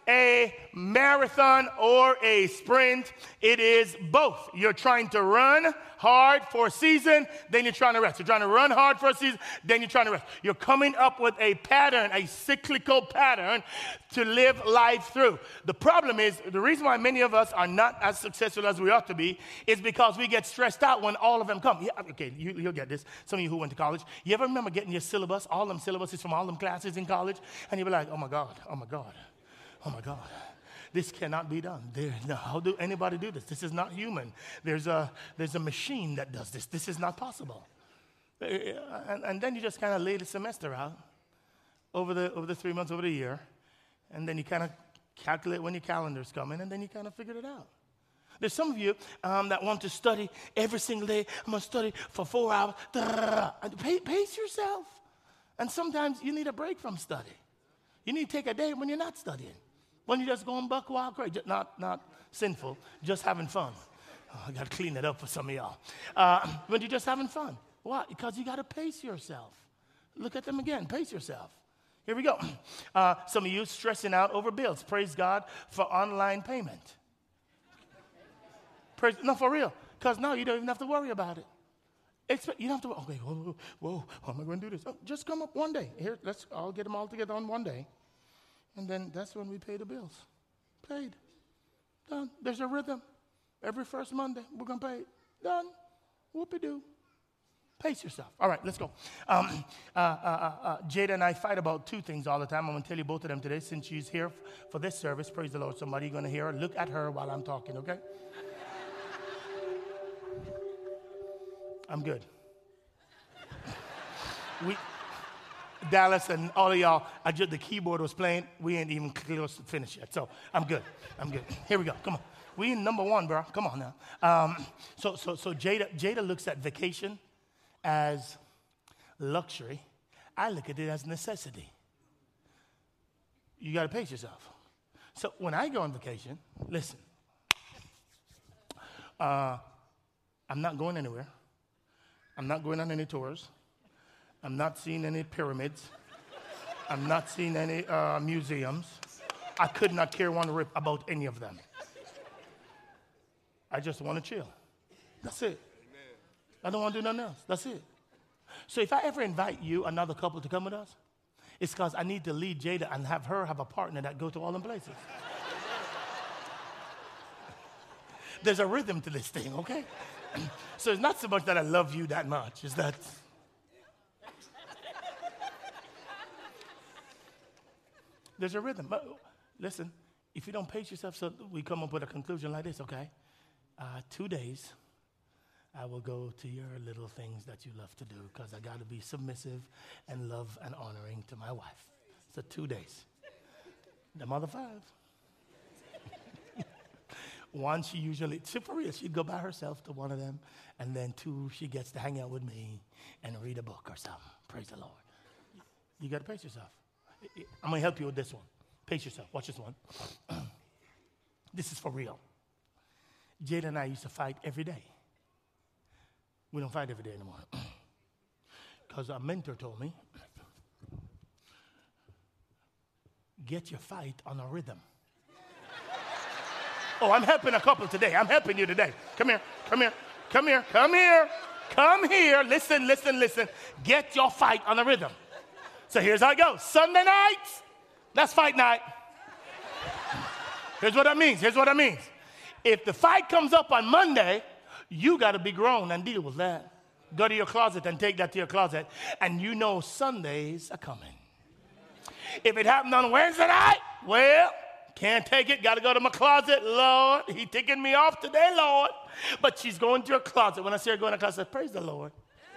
a marathon or a sprint. It is both. You're trying to run hard for a season, then you're trying to rest. You're trying to run hard for a season, then you're trying to rest. You're coming up with a pattern, a cyclical pattern to live life through. The problem is, the reason why many of us are not as successful as we ought to be is because we get stressed out when all of them come. Yeah, okay, you, you'll get this. Some of you who went to college, you ever remember getting your syllabus, all them syllabuses from all them classes in college, and you be like, oh my God, oh my God, oh my God. This cannot be done. There, no, how do anybody do this? This is not human. There's a, there's a machine that does this. This is not possible. And, and then you just kind of lay the semester out over the, over the three months, over the year, and then you kind of calculate when your calendar's coming, and then you kind of figure it out. There's some of you um, that want to study every single day. I'm going to study for four hours. Pace yourself. And sometimes you need a break from study. You need to take a day when you're not studying. When you just go and buck wild crazy, not, not sinful, just having fun. Oh, I got to clean it up for some of y'all. Uh, when you're just having fun. Why? Because you got to pace yourself. Look at them again. Pace yourself. Here we go. Uh, some of you stressing out over bills. Praise God for online payment. Praise, no, for real. Because now you don't even have to worry about it. Expect, you don't have to, okay, whoa, whoa, whoa, how am I going to do this? Oh, just come up one day. Here, let's all get them all together on one day. And then that's when we pay the bills. Paid. Done. There's a rhythm. Every first Monday, we're going to pay it. Done. Whoopie-doo. Pace yourself. All right, let's go. Um, uh, uh, uh, Jada and I fight about two things all the time. I'm going to tell you both of them today since she's here f- for this service. Praise the Lord. Somebody going to hear her. Look at her while I'm talking, okay? I'm good. we... Dallas and all of y'all, I just, the keyboard was playing. We ain't even close to finish yet. So I'm good. I'm good. Here we go. Come on. We in number one, bro. Come on now. Um, so so so Jada, Jada looks at vacation as luxury. I look at it as necessity. You got to pace yourself. So when I go on vacation, listen, uh, I'm not going anywhere. I'm not going on any tours. I'm not seeing any pyramids. I'm not seeing any uh, museums. I could not care one rip about any of them. I just want to chill. That's it. Amen. I don't want to do nothing else. That's it. So if I ever invite you, another couple, to come with us, it's because I need to lead Jada and have her have a partner that go to all them places. There's a rhythm to this thing, okay? So it's not so much that I love you that much. It's that... There's a rhythm. But listen, if you don't pace yourself, so we come up with a conclusion like this, okay? Uh, two days, I will go to your little things that you love to do because I got to be submissive and love and honoring to my wife. So two days. The mother five. One, she usually, she, for real, she'd go by herself to one of them. And then two, she gets to hang out with me and read a book or something. Praise the Lord. You got to pace yourself. I'm going to help you with this one. Pace yourself. Watch this one. This is for real. Jada and I used to fight every day. We don't fight every day anymore. Because our mentor told me, get your fight on a rhythm. Oh, I'm helping a couple today. I'm helping you today. Come here. Come here. Come here. Come here. Come here. Listen, listen, listen. Get your fight on a rhythm. So here's how it goes. Sunday nights, that's fight night. Here's what that means. Here's what that means. If the fight comes up on Monday, you got to be grown and deal with that. Go to your closet and take that to your closet. And you know Sundays are coming. If it happened on Wednesday night, well, can't take it. Got to go to my closet. Lord, he taking me off today, Lord. But she's going to your closet. When I see her going to the closet, praise the Lord.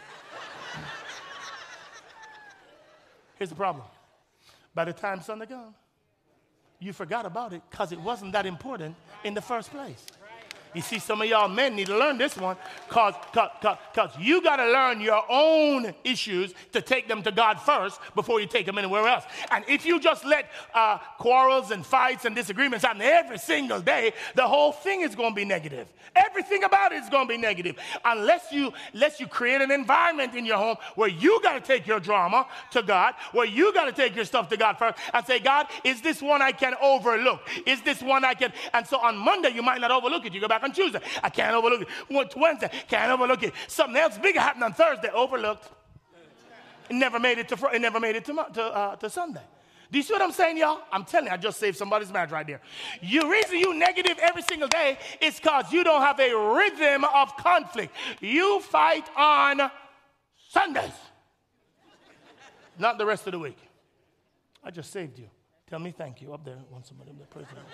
Here's the problem. By the time Sunday comes, you forgot about it because it wasn't that important in the first place. You see, some of y'all men need to learn this one because cause, cause, cause you got to learn your own issues to take them to God first before you take them anywhere else. And if you just let uh, quarrels and fights and disagreements happen every single day, the whole thing is going to be negative. Everything about it is going to be negative. Unless you, unless you create an environment in your home where you got to take your drama to God, where you got to take your stuff to God first and say, God, is this one I can overlook? Is this one I can? And so on Monday, you might not overlook it. You go back on Tuesday. I can't overlook it. Went Wednesday. Can't overlook it. Something else bigger happened on Thursday. Overlooked. It never made it to Fr- it never made it to to, uh, to Sunday. Do you see what I'm saying, y'all? I'm telling you, I just saved somebody's marriage right there. The reason you negative every single day is because you don't have a rhythm of conflict. You fight on Sundays, not the rest of the week. I just saved you. Tell me thank you up there. Want somebody up there? Praise the Lord.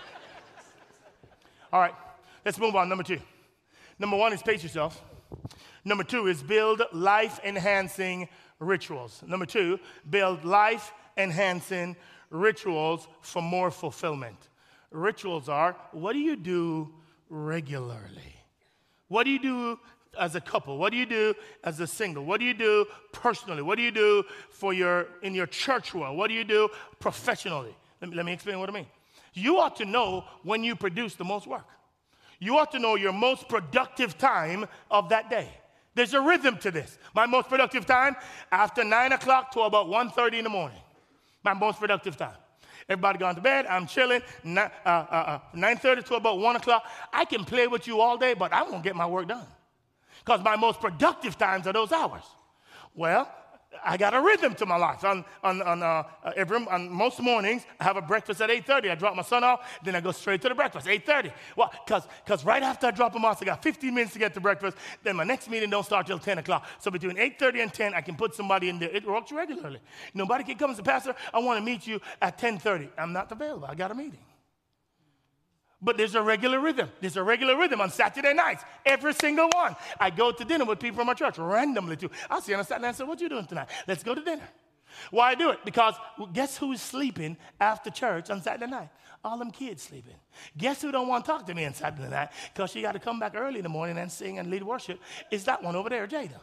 All right, let's move on. Number two. Number one is pace yourself. Number two is build life-enhancing rituals. Number two, build life-enhancing rituals for more fulfillment. Rituals are, what do you do regularly? What do you do as a couple? What do you do as a single? What do you do personally? What do you do for your in your church world? What do you do professionally? Let me, let me explain what I mean. You ought to know when you produce the most work. You ought to know your most productive time of that day. There's a rhythm to this. My most productive time, after nine o'clock to about one thirty in the morning. My most productive time. Everybody gone to bed, I'm chilling, uh, uh, uh, nine thirty to about one o'clock. I can play with you all day, but I won't get my work done. Because my most productive times are those hours. Well, I got a rhythm to my life. On, on, on, uh, every, on most mornings, I have a breakfast at eight thirty. I drop my son off, then I go straight to the breakfast, eight thirty. Well, because right after I drop him off, I got fifteen minutes to get to breakfast. Then my next meeting don't start till ten o'clock. So between eight thirty and ten, I can put somebody in there. It works regularly. Nobody can come and say, Pastor, I want to meet you at ten thirty. I'm not available. I got a meeting. But there's a regular rhythm. There's a regular rhythm on Saturday nights. Every single one. I go to dinner with people from my church, randomly too. I'll see on a Saturday and say, what you doing tonight? Let's go to dinner. Why I do it? Because guess who's sleeping after church on Saturday night? All them kids sleeping. Guess who don't want to talk to me on Saturday night? Because she got to come back early in the morning and sing and lead worship. Is that one over there, Jada?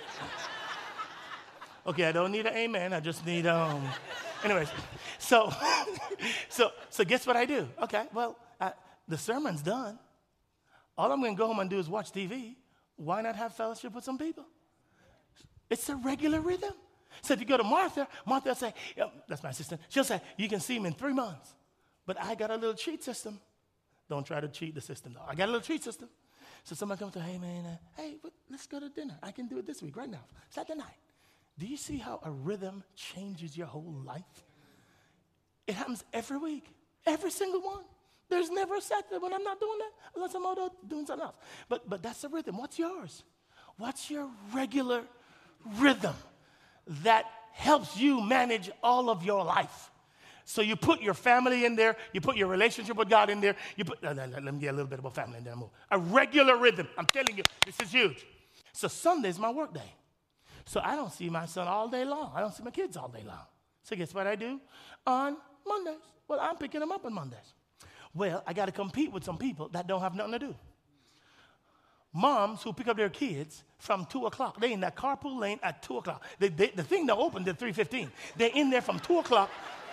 Okay, I don't need an amen. I just need, um... Anyways, so, so, so guess what I do? Okay, well, I, the sermon's done. All I'm going to go home and do is watch T V. Why not have fellowship with some people? It's a regular rhythm. So if you go to Martha, Martha will say, yep, that's my assistant. She'll say, you can see me in three months. But I got a little cheat system. Don't try to cheat the system, though. I got a little cheat system. So somebody comes to, hey, man, uh, hey, but let's go to dinner. I can do it this week, right now, Saturday night. Do you see how a rhythm changes your whole life? It happens every week, every single one. There's never a Saturday when I'm not doing that, unless I'm out doing something else. But, but that's the rhythm. What's yours? What's your regular rhythm that helps you manage all of your life? So you put your family in there, you put your relationship with God in there, you put, let, let, let me get a little bit about family and then I move. A regular rhythm. I'm telling you, this is huge. So Sunday's my work day. So I don't see my son all day long. I don't see my kids all day long. So guess what I do on Mondays? Well, I'm picking them up on Mondays. Well, I got to compete with some people that don't have nothing to do. Moms who pick up their kids from two o'clock. They're in that carpool lane at two o'clock. They, they, the thing that opened at three fifteen. They're in there from two o'clock.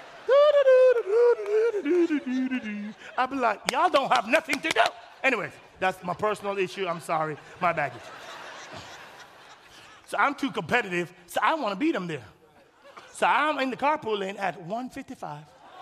I'll be like, y'all don't have nothing to do. Anyways, that's my personal issue. I'm sorry. My baggage. So I'm too competitive, so I want to beat them there. So I'm in the carpool lane at one fifty-five.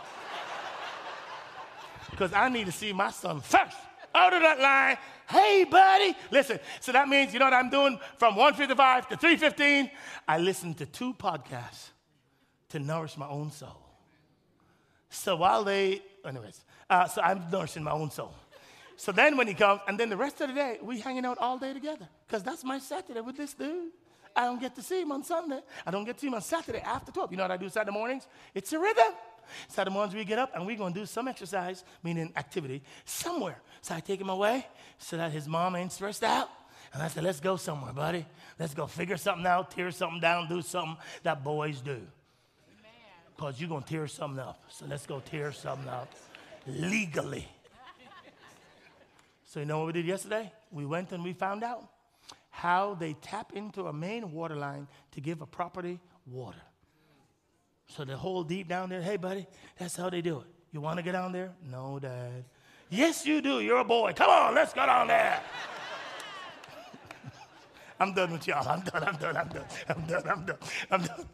Because I need to see my son first. Out of that line, hey, buddy. Listen, so that means, you know what I'm doing? From one fifty-five to three fifteen, I listen to two podcasts to nourish my own soul. So while they, anyways, uh, so I'm nourishing my own soul. So then when he comes, and then the rest of the day, we hanging out all day together. Because that's my Saturday with this dude. I don't get to see him on Sunday. I don't get to see him on Saturday after twelve. You know what I do Saturday mornings? It's a rhythm. Saturday mornings we get up and we're going to do some exercise, meaning activity, somewhere. So I take him away so that his mom ain't stressed out. And I said, let's go somewhere, buddy. Let's go figure something out, tear something down, do something that boys do. Because you're going to tear something up. So let's go tear something up legally. So you know what we did yesterday? We went and we found out how they tap into a main water line to give a property water. So the hole deep down there, hey, buddy, that's how they do it. You want to get down there? No, Dad. Yes, you do. You're a boy. Come on, let's go down there. I'm done with y'all. I'm done, I'm done, I'm done. I'm done, I'm done, I'm done.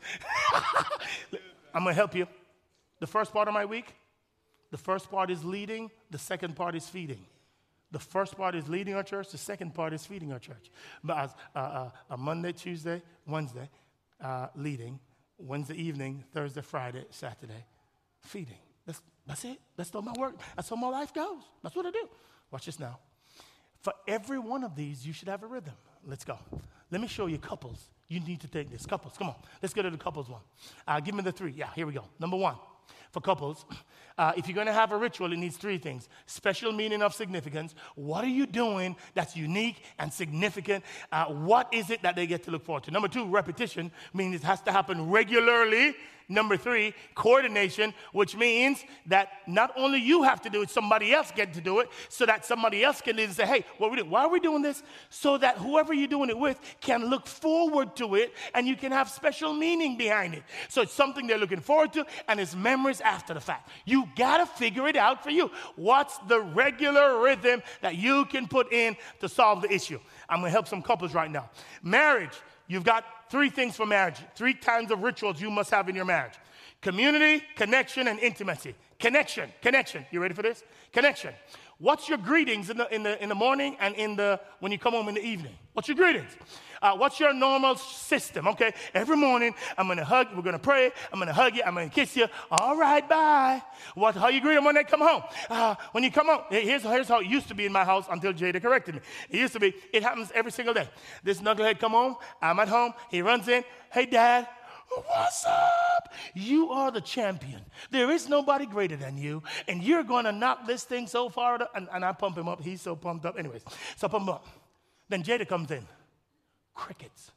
I'm going to help you. The first part of my week, the first part is leading. The second part is feeding. The first part is leading our church. The second part is feeding our church. But uh, uh, uh, Monday, Tuesday, Wednesday, uh, leading. Wednesday evening, Thursday, Friday, Saturday, feeding. That's, that's it. That's all my work. That's how my life goes. That's what I do. Watch this now. For every one of these, you should have a rhythm. Let's go. Let me show you couples. You need to take this. Couples, come on. Let's go to the couples one. Uh, give me the three. Yeah, here we go. Number one, for couples, uh, if you're going to have a ritual, it needs three things. Special meaning of significance. What are you doing that's unique and significant? Uh, what is it that they get to look forward to? Number two, repetition, meaning it has to happen regularly. Number three, coordination, which means that not only you have to do it, somebody else get to do it, so that somebody else can say, hey, what are we doing? Why are we doing this? So that whoever you're doing it with can look forward to it, and you can have special meaning behind it. So it's something they're looking forward to, and it's memories after the fact. You got to figure it out for you. What's the regular rhythm that you can put in to solve the issue? I'm going to help some couples right now. Marriage. You've got three things for marriage, three kinds of rituals you must have in your marriage. Community, connection, and intimacy. Connection, connection. You ready for this? Connection. What's your greetings in the, in the, in the morning and in the, when you come home in the evening? What's your greetings? Uh, what's your normal system? Okay, every morning I'm going to hug, we're going to pray, I'm going to hug you, I'm going to kiss you. All right, bye. What, how you greet them when they come home? Uh, when you come home, here's, here's how it used to be in my house until Jada corrected me. It used to be, it happens every single day. This knucklehead come home, I'm at home, he runs in, hey, Dad. What's up? You are the champion. There is nobody greater than you, and you're going to knock this thing so far. And, and I pump him up. He's so pumped up. Anyways, so I pump him up. Then Jada comes in. Crickets.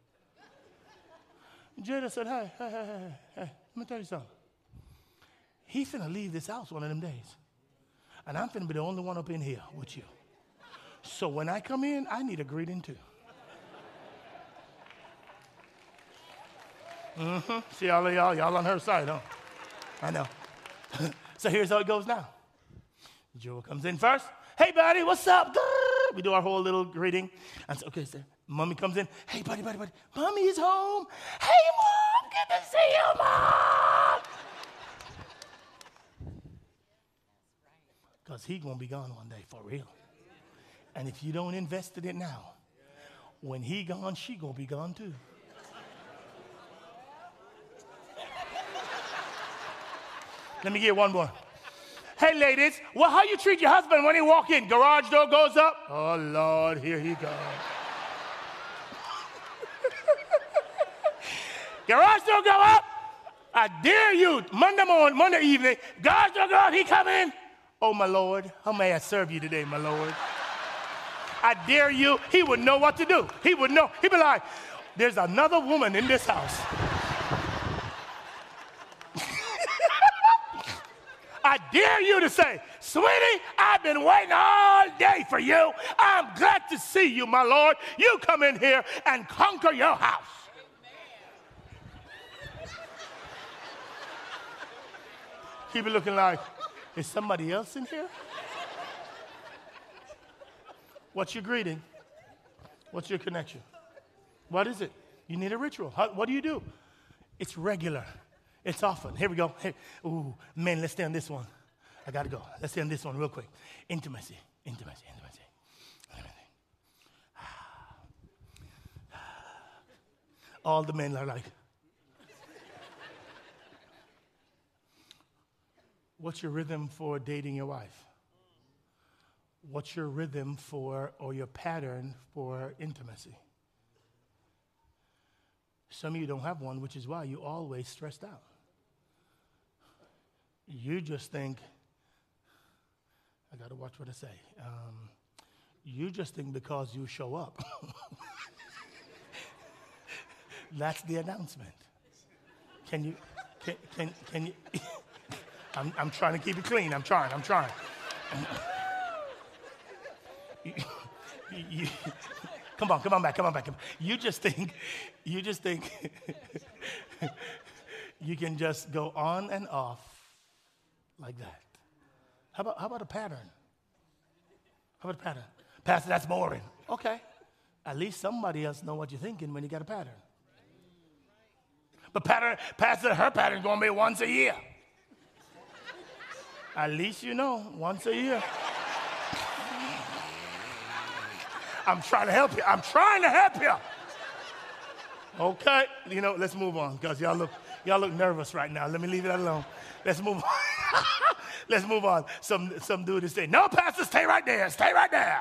Jada said, hey, hey, hey, hey, hey, let me tell you something. He finna leave this house one of them days, and I'm finna be the only one up in here with you. So when I come in, I need a greeting too. Mm-hmm. See all of y'all, y'all on her side, huh? I know. So here's how it goes now. Joel comes in first. Hey, buddy, what's up? We do our whole little greeting. And so, okay, so Mommy comes in. Hey, buddy, buddy, buddy. Mommy is home. Hey, Mom, good to see you, Mom. Because he going to be gone one day, for real. And if you don't invest in it now, when he gone, she going to be gone too. Let me get one more. Hey, ladies, well, how you treat your husband when he walk in? Garage door goes up. Oh, Lord, here he goes. Garage door go up. I dare you, Monday morning, Monday evening, garage door go up, he come in. Oh, my Lord, how may I serve you today, my Lord? I dare you. He would know what to do. He would know. He'd be like, there's another woman in this house. I dare you to say, sweetie, I've been waiting all day for you. I'm glad to see you, my Lord. You come in here and conquer your house. He be looking like, is somebody else in here? What's your greeting? What's your connection? What is it? You need a ritual. How, what do you do? It's regular. It's often. Here we go. Hey, ooh, man, let's stay on this one. I got to go. Let's stay on this one real quick. Intimacy. Intimacy. Intimacy. Intimacy. All the men are like, what's your rhythm for dating your wife? What's your rhythm for, or your pattern for intimacy? Some of you don't have one, which is why you always stressed out. You just think, I got to watch what I say. Um, you just think because you show up. That's the announcement. Can you, can, can, can you, I'm, I'm trying to keep it clean. I'm trying, I'm trying. You, you, come on, come on back, come on back. Come on. You just think, you just think you can just go on and off like that. How about, how about a pattern? How about a pattern? Pastor, that's boring. Okay. At least somebody else know what you're thinking when you got a pattern. But pattern, Pastor, her pattern going to be once a year. At least you know, once a year. I'm trying to help you. I'm trying to help you. Okay. You know, let's move on because y'all look, y'all look nervous right now. Let me leave it alone. Let's move on. Let's move on. Some, some dude is saying, no, Pastor, stay right there. Stay right there.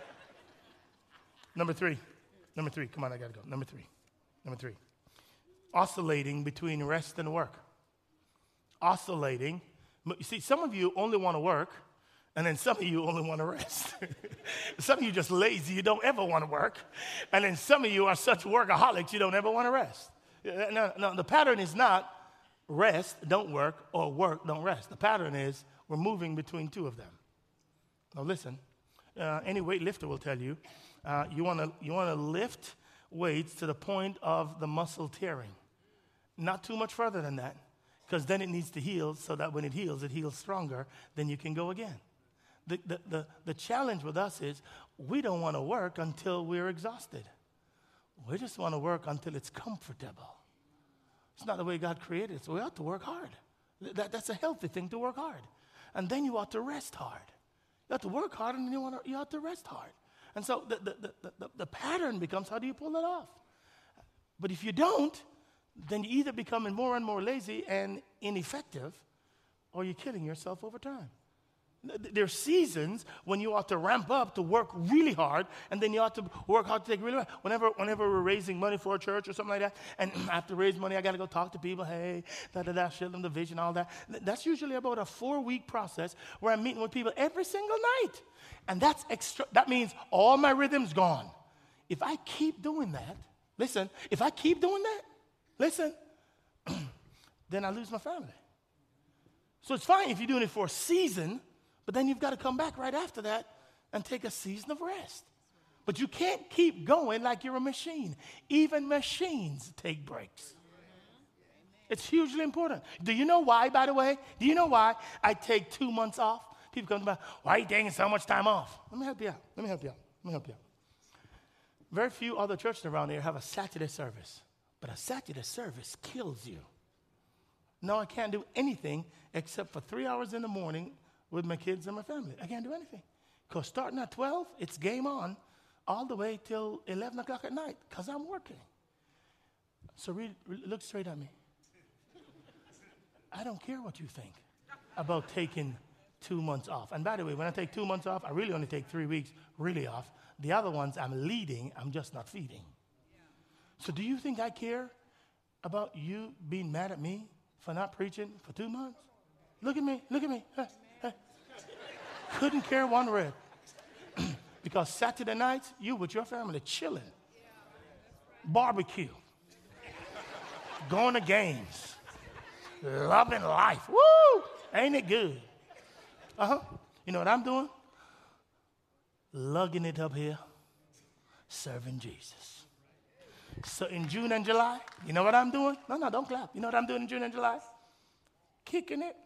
Number three. Number three. Come on, I got to go. Number three. Number three. Oscillating between rest and work. Oscillating. You see, some of you only want to work, and then some of you only want to rest. Some of you just lazy. You don't ever want to work. And then some of you are such workaholics, you don't ever want to rest. No, no, the pattern is not rest, don't work, or work, don't rest. The pattern is we're moving between two of them. Now listen, uh, any weightlifter will tell you, uh, you want to you want to lift weights to the point of the muscle tearing. Not too much further than that, because then it needs to heal so that when it heals, it heals stronger, then you can go again. The, the, the, the challenge with us is we don't want to work until we're exhausted. We just want to work until it's comfortable. It's not the way God created it, so we ought to work hard. That, that's a healthy thing to work hard. And then you ought to rest hard. You ought to work hard and then you, want to, you ought to rest hard. And so the, the, the, the, the pattern becomes, how do you pull it off? But if you don't, then you either becoming more and more lazy and ineffective, or you're killing yourself over time. There's seasons when you ought to ramp up to work really hard, and then you ought to work hard to take really hard. Whenever, whenever we're raising money for a church or something like that, and I have to raise money, I got to go talk to people, hey, da-da-da, show them the vision, all that. That's usually about a four-week process where I'm meeting with people every single night. And that's extra. That means all my rhythm's gone. If I keep doing that, listen, if I keep doing that, listen, then I lose my family. So it's fine if you're doing it for a season, but then you've got to come back right after that and take a season of rest. But you can't keep going like you're a machine. Even machines take breaks. It's hugely important. Do you know why, by the way? Do you know why I take two months off? People come to me, why are you taking so much time off? Let me help you out. Let me help you out. Let me help you out. Very few other churches around here have a Saturday service. But a Saturday service kills you. No, I can't do anything except for three hours in the morning with my kids and my family. I can't do anything. Because starting at twelve, it's game on all the way till eleven o'clock at night because I'm working. So read, look straight at me. I don't care what you think about taking two months off. And by the way, when I take two months off, I really only take three weeks really off. The other ones I'm leading, I'm just not feeding. So do you think I care about you being mad at me for not preaching for two months? Look at me, look at me. Hey, hey. Couldn't care one red. Because Saturday nights, you with your family chilling. Barbecue. Going to games. Loving life. Woo! Ain't it good? Uh-huh. You know what I'm doing? Lugging it up here, serving Jesus. So in June and July, you know what I'm doing? No, no, don't clap. You know what I'm doing in June and July? Kicking it.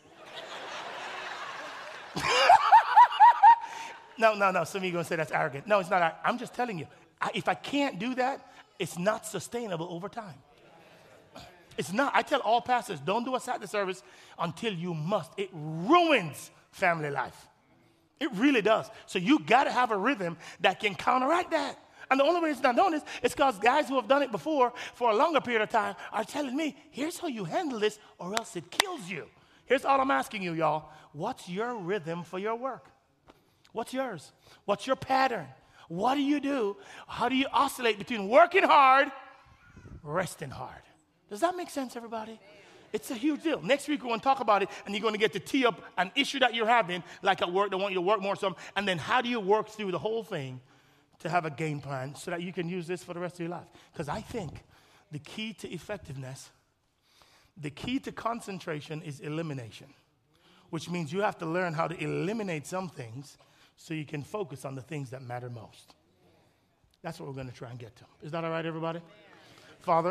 no, no, no. Some of you are going to say that's arrogant. No, it's not. I'm just telling you. I, if I can't do that, it's not sustainable over time. It's not. I tell all pastors, don't do a Saturday service until you must. It ruins family life. It really does. So you got to have a rhythm that can counteract that. And the only way it's not done is it's because guys who have done it before for a longer period of time are telling me, here's how you handle this or else it kills you. Here's all I'm asking you, y'all. What's your rhythm for your work? What's yours? What's your pattern? What do you do? How do you oscillate between working hard, resting hard? Does that make sense, everybody? It's a huge deal. Next week, we're going to talk about it, and you're going to get to tee up an issue that you're having, like at work, they want you to work more, some, and then how do you work through the whole thing to have a game plan so that you can use this for the rest of your life? Because I think the key to effectiveness, the key to concentration is elimination, which means you have to learn how to eliminate some things so you can focus on the things that matter most. That's what we're going to try and get to. Is that all right, everybody? Father,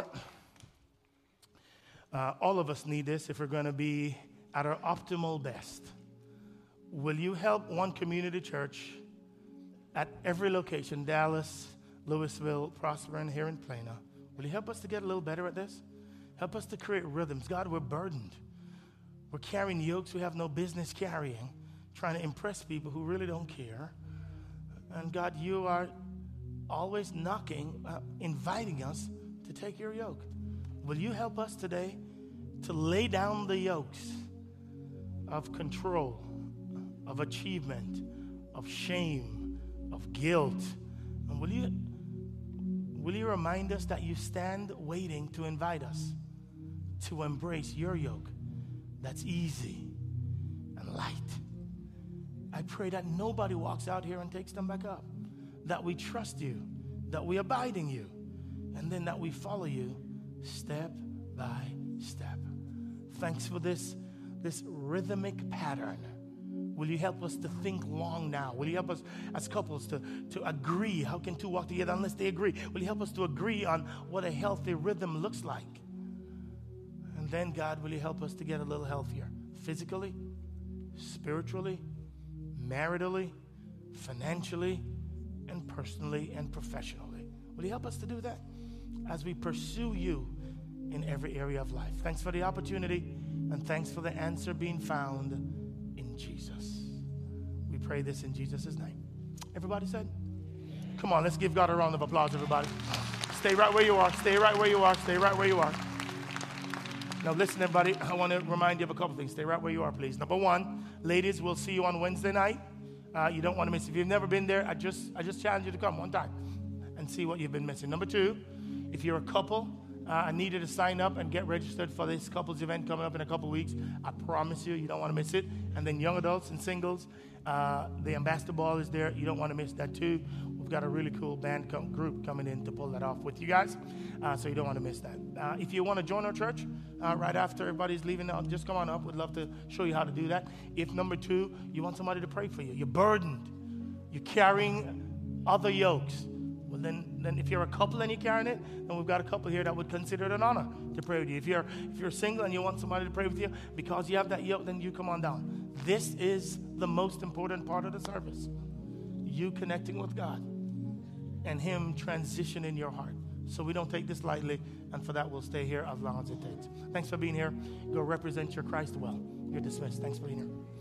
uh, all of us need this if we're going to be at our optimal best. Will you help One Community Church at every location, Dallas, Louisville, Prosper, and here in Plano? Will you help us to get a little better at this? Help us to create rhythms. God, we're burdened. We're carrying yokes we have no business carrying, trying to impress people who really don't care. And God, you are always knocking, uh, inviting us to take your yoke. Will you help us today to lay down the yokes of control, of achievement, of shame, of guilt? And will you, will you remind us that you stand waiting to invite us to embrace your yoke that's easy and light? I pray that nobody walks out here and takes them back up, that we trust you, that we abide in you, and then that we follow you step by step. Thanks for this, this rhythmic pattern. Will you help us to think long now? Will you help us as couples to, to agree? How can two walk together unless they agree? Will you help us to agree on what a healthy rhythm looks like? And then, God, will you help us to get a little healthier physically, spiritually, maritally, financially, and personally and professionally? Will you help us to do that as we pursue you in every area of life? Thanks for the opportunity, and thanks for the answer being found in Jesus. We pray this in Jesus' name. Everybody said? Come on, let's give God a round of applause, everybody. Stay right where you are. Stay right where you are. Stay right where you are. Now listen, everybody, I want to remind you of a couple things. Stay right where you are, please. Number one, ladies, we'll see you on Wednesday night. Uh, you don't want to miss it. If you've never been there, I just I just challenge you to come one time and see what you've been missing. Number two, if you're a couple, uh, I need you to sign up and get registered for this couples event coming up in a couple weeks. I promise you, you don't want to miss it. And then young adults and singles, uh, the ambassador ball is there. You don't want to miss that too. We've got a really cool band com- group coming in to pull that off with you guys, uh, so you don't want to miss that. Uh, if you want to join our church uh, right after everybody's leaving, uh, just come on up. We'd love to show you how to do that. If number two, you want somebody to pray for you, you're burdened, you're carrying other yokes. Well, then, then if you're a couple and you're carrying it, then we've got a couple here that would consider it an honor to pray with you. If you're if you're single and you want somebody to pray with you because you have that yoke, then you come on down. This is the most important part of the service. You connecting with God and Him transitioning your heart. So we don't take this lightly, and for that we'll stay here as long as it takes. Thanks for being here. Go represent your Christ well. You're dismissed. Thanks for being here.